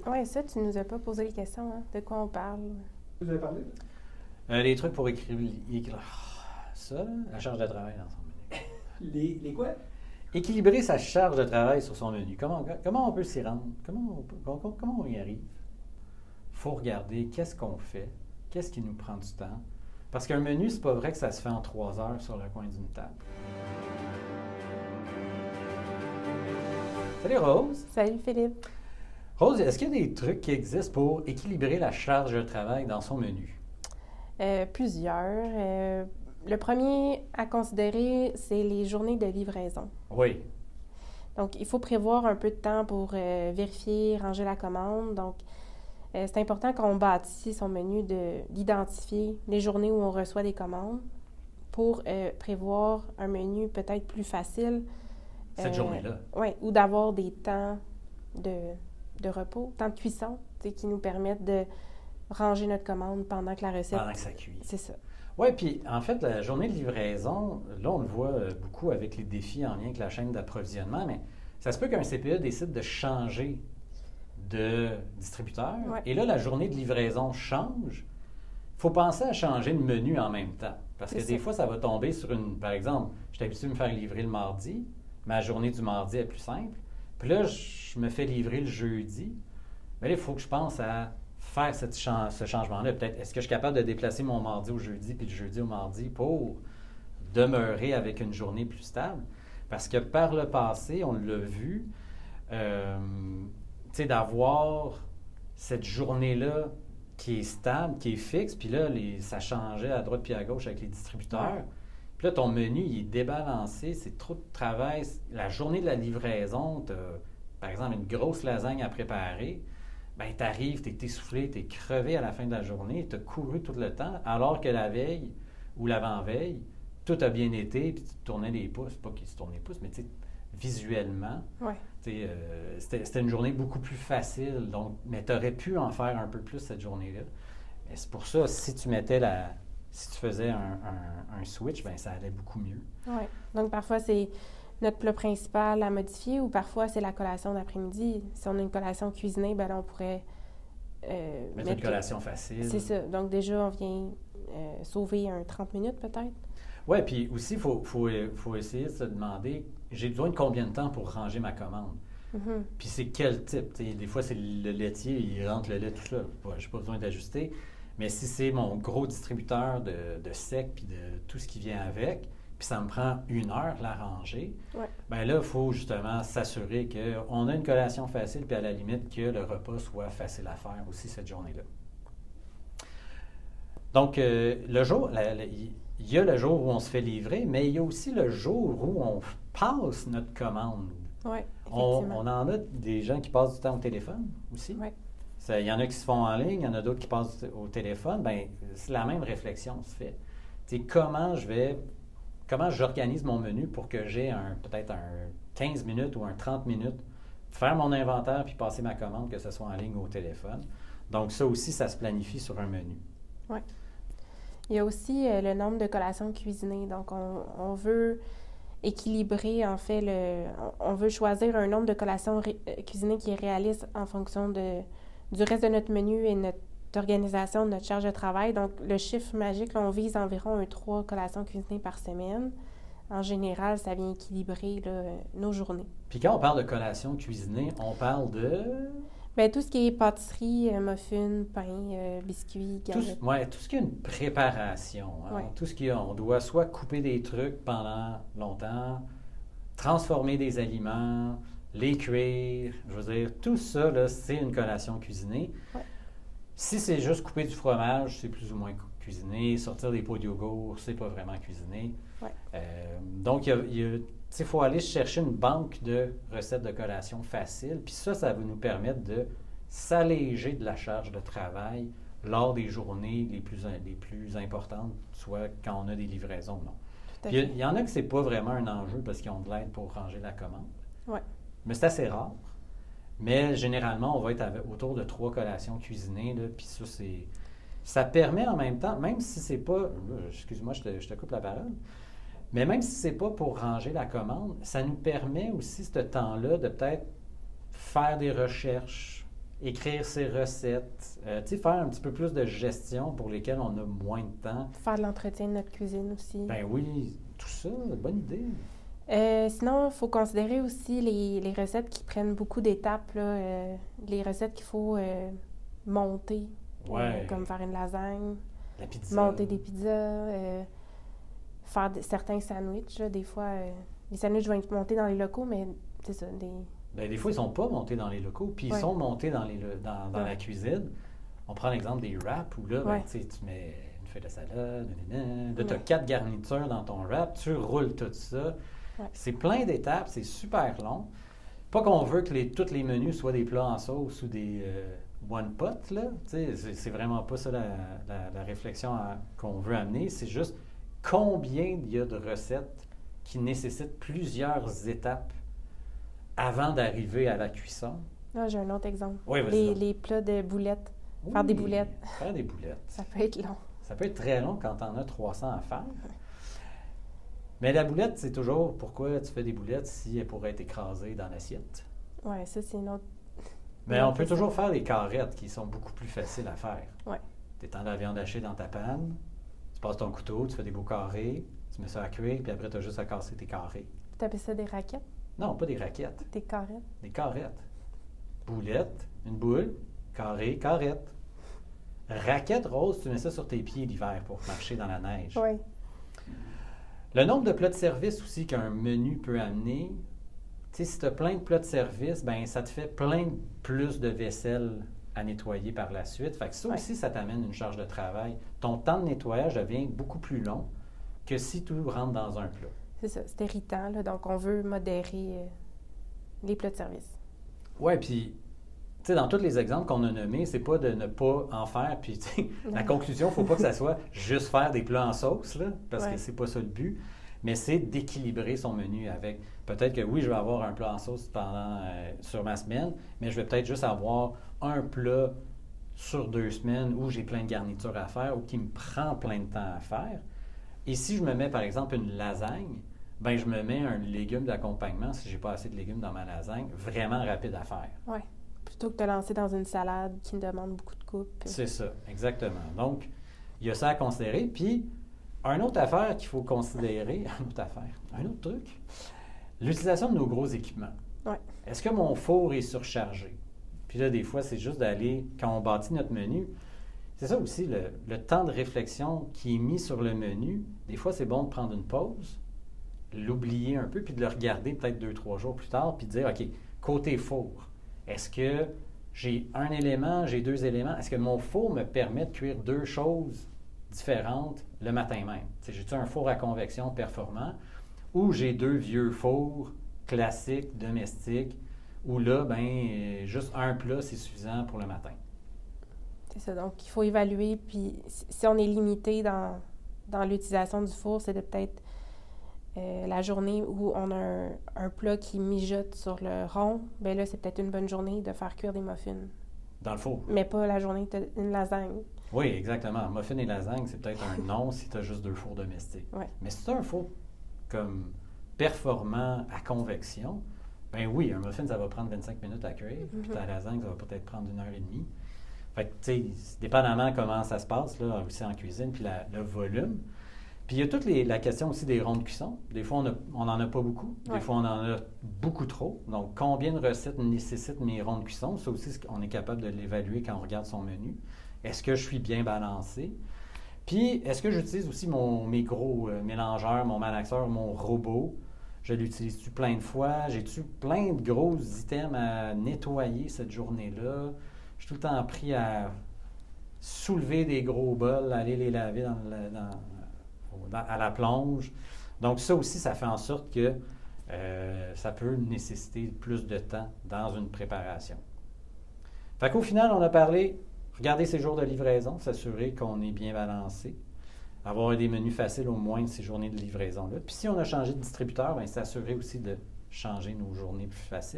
Oui, ça, tu nous as pas posé les questions, hein? De quoi on parle? Vous avez parlé? Les trucs pour écrire ça, là, la charge de travail dans son menu. Les quoi? Équilibrer sa charge de travail sur son menu. Comment on peut s'y rendre? Comment on y arrive? Il faut regarder qu'est-ce qu'on fait, qu'est-ce qui nous prend du temps. Parce qu'un menu, c'est pas vrai que ça se fait en 3 heures sur le coin d'une table. Salut Rose! Salut Philippe! Rose, est-ce qu'il y a des trucs qui existent pour équilibrer la charge de travail dans son menu? Plusieurs. Le premier à considérer, c'est les journées de livraison. Oui. Donc, il faut prévoir un peu de temps pour vérifier, ranger la commande. Donc, c'est important quand on bâtit son menu d'identifier les journées où on reçoit des commandes pour prévoir un menu peut-être plus facile. Cette journée-là? Oui, ou d'avoir des temps de repos, temps de cuisson, qui nous permettent de ranger notre commande pendant que la recette... Pendant que ça cuit. C'est ça. Oui, puis en fait, la journée de livraison, là, on le voit beaucoup avec les défis en lien avec la chaîne d'approvisionnement, mais ça se peut qu'un CPE décide de changer de distributeur. Ouais. Et là, la journée de livraison change. Il faut penser à changer de menu en même temps. Parce que des fois, ça va tomber sur une... Par exemple, je suis habitué de me faire livrer le mardi. Ma journée du mardi est plus simple. Puis là, je me fais livrer le jeudi. Mais là, il faut que je pense à faire ce changement-là. Peut-être, est-ce que je suis capable de déplacer mon mardi au jeudi puis le jeudi au mardi pour demeurer avec une journée plus stable? Parce que par le passé, on l'a vu, tu sais, d'avoir cette journée-là qui est stable, qui est fixe, puis là, ça changeait à droite puis à gauche avec les distributeurs. Ouais. Puis là, ton menu, il est débalancé, c'est trop de travail. La journée de la livraison, tu as, par exemple, une grosse lasagne à préparer. Bien, tu arrives, tu es essoufflé, tu es crevé à la fin de la journée, tu as couru tout le temps, alors que la veille ou l'avant-veille, tout a bien été, puis tu te tournais les pouces. Pas qu'il se tourne les pouces, mais tu sais, visuellement, Ouais. c'était une journée beaucoup plus facile. Donc, mais tu aurais pu en faire un peu plus cette journée-là. Et c'est pour ça, si tu faisais un switch, bien, ça allait beaucoup mieux. Oui. Donc, parfois, c'est notre plat principal à modifier ou parfois, c'est la collation d'après-midi. Si on a une collation cuisinée, bien là, on pourrait mettre une collation facile. C'est ça. Donc, déjà, on vient sauver 30 minutes peut-être. Oui, puis aussi, il faut essayer de se demander, j'ai besoin de combien de temps pour ranger ma commande? Mm-hmm. Puis c'est quel type? T'sais, des fois, c'est le laitier, il rentre le lait tout seul. Je n'ai pas besoin d'ajuster. Mais si c'est mon gros distributeur de sec puis de tout ce qui vient avec, puis ça me prend 1 heure la ranger, ouais. Bien là, il faut justement s'assurer qu'on a une collation facile, puis à la limite que le repas soit facile à faire aussi cette journée-là. Donc, le jour, il y a le jour où on se fait livrer, mais il y a aussi le jour où on passe notre commande. Oui, On effectivement. en a des gens qui passent du temps au téléphone aussi. Oui. Il y en a qui se font en ligne, il y en a d'autres qui passent au téléphone. Bien, c'est la même réflexion se fait. Tu sais, comment j'organise mon menu pour que j'ai peut-être un 15 minutes ou un 30 minutes, faire mon inventaire puis passer ma commande, que ce soit en ligne ou au téléphone. Donc, ça aussi, ça se planifie sur un menu. Oui. Il y a aussi le nombre de collations cuisinées. Donc, on veut équilibrer, en fait, on veut choisir un nombre de collations cuisinées qui est réaliste en fonction du reste de notre menu et notre organisation de notre charge de travail. Donc, le chiffre magique, là, on vise environ 3 collations cuisinées par semaine. En général, ça vient équilibrer là, nos journées. Puis quand on parle de collation cuisinée, on parle de... Bien, tout ce qui est pâtisserie, muffins, pain, biscuits, galettes. Tout ce qui est une préparation. Hein? Ouais. Tout ce qui est, on doit soit couper des trucs pendant longtemps, transformer des aliments, les cuire. Je veux dire, tout ça, là, c'est une collation cuisinée. Ouais. Si c'est juste couper du fromage, c'est plus ou moins cuisiné. Sortir des pots de yogourt, c'est pas vraiment cuisiné. Ouais. Donc, il faut aller chercher une banque de recettes de collation faciles. Puis ça va nous permettre de s'alléger de la charge de travail lors des journées les plus importantes, soit quand on a des livraisons ou non. Puis il y en a que c'est pas vraiment un enjeu parce qu'ils ont de l'aide pour ranger la commande. Ouais. Mais c'est assez rare. Mais généralement, on va être autour de 3 collations cuisinées. Là, puis ça permet en même temps, même si c'est pas... Excuse-moi, je te coupe la parole. Mais même si c'est pas pour ranger la commande, ça nous permet aussi, ce temps-là, de peut-être faire des recherches, écrire ses recettes, tu sais, faire un petit peu plus de gestion pour lesquelles on a moins de temps. Faire de l'entretien de notre cuisine aussi. Ben oui, tout ça, bonne idée. Sinon, il faut considérer aussi les recettes qui prennent beaucoup d'étapes, là, les recettes qu'il faut monter, Ouais. comme faire une lasagne, La pizza. monter des pizzas, faire certains sandwichs. Là, des fois, les sandwichs vont être montés dans les locaux, mais c'est ça, Ben, des fois, ils sont pas montés dans les locaux, puis ils Ouais. sont montés dans la cuisine. On prend l'exemple des wraps, où là, ben, Ouais. tu sais, tu mets une feuille de salade, là, tu as Ouais. 4 garnitures dans ton wrap, tu roules tout ça. Ouais. C'est plein d'étapes, c'est super long. Pas qu'on veut que tous les menus soient des plats en sauce ou des one pot, là. Tu sais, c'est vraiment pas ça la réflexion qu'on veut amener. C'est juste combien il y a de recettes qui nécessitent plusieurs étapes avant d'arriver à la cuisson. Là, j'ai un autre exemple. Oui, vas-y donc. Les plats de boulettes. Faire des boulettes. Faire des boulettes. Ça peut être long. Ça peut être très long quand on a 300 à faire. Mais la boulette, c'est toujours pourquoi tu fais des boulettes si elles pourraient être écrasées dans l'assiette. Oui, ça, c'est une autre. Mais une on autre peut question. toujours faire des carrettes qui sont beaucoup plus faciles à faire. Ouais. Tu étends la viande hachée dans ta panne, tu passes ton couteau, tu fais des beaux carrés, tu mets ça à cuire, puis après, tu as juste à casser tes carrés. Tu appelles ça des raquettes, Non, pas des raquettes, des carrettes. des carrettes. Boulette, une boule, carré, carrette. Raquette rose, tu mets ça sur tes pieds l'hiver pour marcher dans la neige. Oui. Le nombre de plats de service aussi qu'un menu peut amener, tu sais, si tu as plein de plats de service, ben ça te fait plein plus de vaisselle à nettoyer par la suite. Fait que ça Ouais. aussi, ça t'amène une charge de travail. Ton temps de nettoyage devient beaucoup plus long que si tout rentre dans un plat. C'est ça, c'est irritant, là, donc on veut modérer les plats de service. Ouais, puis, tu sais, dans tous les exemples qu'on a nommés, c'est pas de ne pas en faire, puis, tu sais, la Non. conclusion, faut pas que ça soit juste faire des plats en sauce, là, parce que Ouais. c'est pas ça le but, mais c'est d'équilibrer son menu avec, peut-être que oui, je vais avoir un plat en sauce sur ma semaine, mais je vais peut-être juste avoir un plat sur 2 semaines où j'ai plein de garnitures à faire ou qui me prend plein de temps à faire. Et si je me mets, par exemple, une lasagne, ben je me mets un légume d'accompagnement, si j'ai pas assez de légumes dans ma lasagne, vraiment rapide à faire. Oui. Plutôt que de te lancer dans une salade qui me demande beaucoup de coupe. C'est ça, exactement. Donc, il y a ça à considérer. Puis, une autre affaire qu'il faut considérer, un autre truc, l'utilisation de nos gros équipements. Ouais. Est-ce que mon four est surchargé? Puis là, des fois, c'est juste d'aller, quand on bâtit notre menu, c'est ça aussi, le temps de réflexion qui est mis sur le menu. Des fois, c'est bon de prendre une pause, l'oublier un peu, puis de le regarder peut-être 2-3 jours plus tard, puis de dire, OK, côté four, est-ce que j'ai un élément, j'ai 2 éléments? Est-ce que mon four me permet de cuire 2 choses différentes le matin même? Tu sais, j'ai-tu un four à convection performant ou j'ai 2 vieux fours classiques, domestiques, où là, ben juste un plat, c'est suffisant pour le matin? C'est ça, donc il faut évaluer, puis si on est limité dans l'utilisation du four, c'est de peut-être la journée où on a un plat qui mijote sur le rond, bien là, c'est peut-être une bonne journée de faire cuire des muffins. Dans le four. Mais pas la journée que tu as une lasagne. Oui, exactement. Muffin et lasagne, c'est peut-être un non si tu as juste 2 fours domestiques. Ouais. Mais si tu as un four comme performant à convection, ben oui, un muffin, ça va prendre 25 minutes à cuire, puis ta lasagne, ça va peut-être prendre 1h30. Fait que, tu sais, dépendamment comment ça se passe, là, aussi en cuisine, puis le volume. Puis il y a toute la question aussi des ronds de cuisson. Des fois, on n'en a pas beaucoup. Des Ouais. fois, on en a beaucoup trop. Donc, combien de recettes nécessitent mes ronds de cuisson? Ça aussi, on est capable de l'évaluer quand on regarde son menu. Est-ce que je suis bien balancé? Puis, est-ce que j'utilise aussi mes gros mélangeurs, mon malaxeur, mon robot? Je l'utilise-tu plein de fois? J'ai-tu plein de gros items à nettoyer cette journée-là? Je suis tout le temps pris à soulever des gros bols, aller les laver à la plonge. Donc, ça aussi, ça fait en sorte que ça peut nécessiter plus de temps dans une préparation. Fait qu'au final, on a parlé, regarder ses jours de livraison, s'assurer qu'on est bien balancé, avoir des menus faciles au moins de ces journées de livraison-là. Puis si on a changé de distributeur, bien, s'assurer aussi de changer nos journées plus faciles.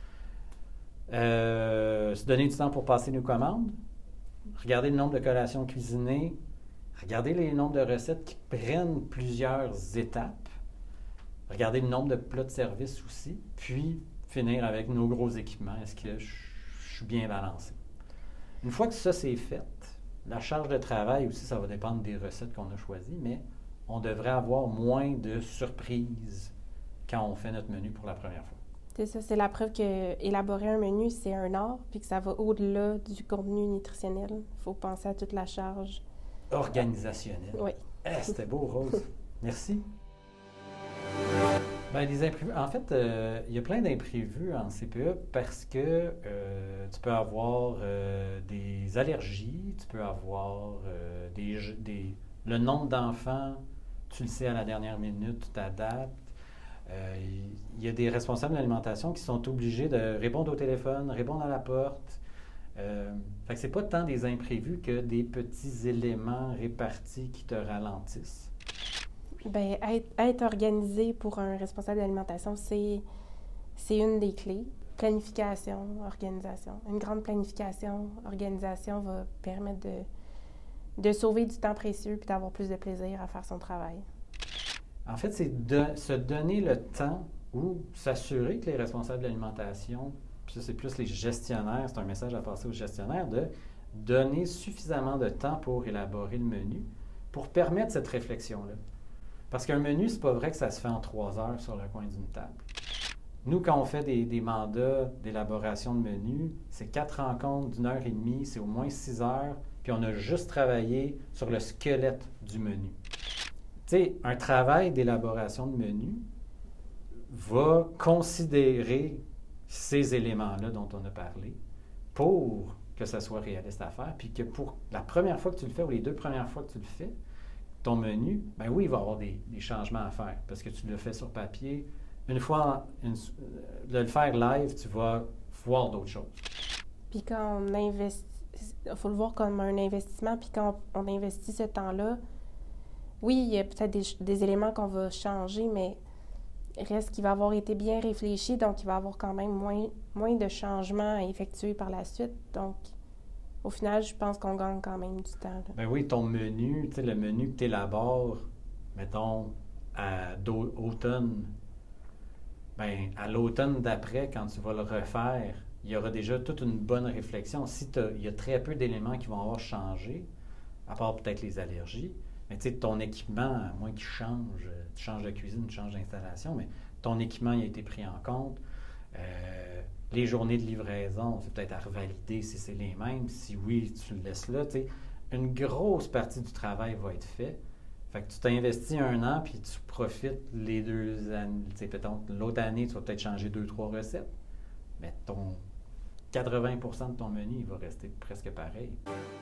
Se donner du temps pour passer nos commandes, regarder le nombre de collations cuisinées, regarder les nombres de recettes qui prennent plusieurs étapes, regarder le nombre de plats de service aussi, puis finir avec nos gros équipements. Est-ce que je suis bien balancé. Une fois que ça c'est fait, la charge de travail aussi, ça va dépendre des recettes qu'on a choisies, mais on devrait avoir moins de surprises quand on fait notre menu pour la première fois. C'est ça, c'est la preuve que élaborer un menu, c'est un art, puis que ça va au-delà du contenu nutritionnel. Il faut penser à toute la charge. Organisationnelle. Oui. C'était beau, Rose. Merci. Bien, les imprévus. En fait, il y a plein d'imprévus en CPE parce que tu peux avoir des allergies, tu peux avoir le nombre d'enfants, tu le sais à la dernière minute, tu t'adaptes. Il y a des responsables de l'alimentation qui sont obligés de répondre au téléphone, répondre à la porte. Fait que c'est pas tant des imprévus que des petits éléments répartis qui te ralentissent. Bien, être organisé pour un responsable d'alimentation, c'est une des clés. Planification, organisation. Une grande planification, organisation va permettre de sauver du temps précieux puis d'avoir plus de plaisir à faire son travail. En fait, c'est se donner le temps ou s'assurer que les responsables de l'alimentation, puis ça c'est plus les gestionnaires, c'est un message à passer aux gestionnaires, de donner suffisamment de temps pour élaborer le menu, pour permettre cette réflexion-là. Parce qu'un menu, c'est pas vrai que ça se fait en 3 heures sur le coin d'une table. Nous, quand on fait des mandats d'élaboration de menu, c'est 4 rencontres d'1h30, c'est au moins 6 heures, puis on a juste travaillé sur le squelette du menu. Tu sais, un travail d'élaboration de menu va considérer ces éléments-là dont on a parlé pour que ça soit réaliste à faire, puis que pour la première fois que tu le fais ou les 2 premières fois que tu le fais, ton menu, bien oui, il va y avoir des changements à faire parce que tu le fais sur papier. Une fois de le faire live, tu vas voir d'autres choses. Puis quand on investit, il faut le voir comme un investissement, puis quand on investit ce temps-là, oui, il y a peut-être des éléments qu'on va changer, mais reste qu'il va avoir été bien réfléchi, donc il va y avoir quand même moins de changements à effectuer par la suite. Donc, au final, je pense qu'on gagne quand même du temps. Ben oui, ton menu, tu sais, le menu que tu élabores, mettons, à automne, ben à l'automne d'après, quand tu vas le refaire, il y aura déjà toute une bonne réflexion. Si il y a très peu d'éléments qui vont avoir changé, à part peut-être les allergies, mais tu sais, ton équipement, à moins qu'il change, tu changes de cuisine, tu changes d'installation, mais ton équipement il a été pris en compte. Les journées de livraison, c'est peut-être à revalider si c'est les mêmes. Si oui, tu le laisses là. Tu sais, une grosse partie du travail va être faite. Fait que tu t'investis 1 an, puis tu profites les 2 années. Tu sais, peut-être l'autre année, tu vas peut-être changer 2-3 recettes. Mais ton 80% de ton menu, il va rester presque pareil.